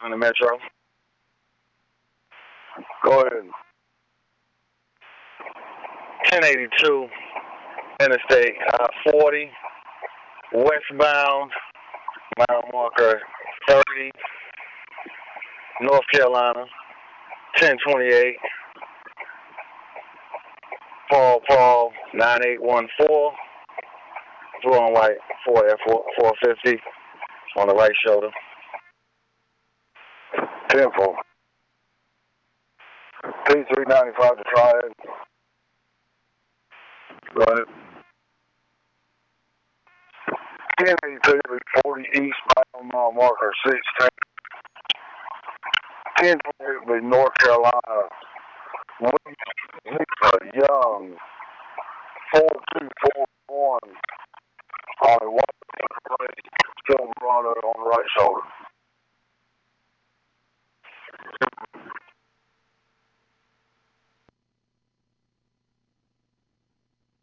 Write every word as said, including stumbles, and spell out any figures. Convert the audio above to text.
on the Metro. Go ahead. ten eighty-two Interstate uh, forty, westbound, mile marker thirty, North Carolina, ten twenty-eight, Paul Paul, nine eight one four, blue on white, four F four fifty on the right shoulder. ten four. P three ninety-five to Triad. Go ahead. ten eighty-two forty eastbound, mile marker sixteen. ten twenty-eight will be North Carolina. Lisa Young. four two four one. On the one Silverado on the right shoulder.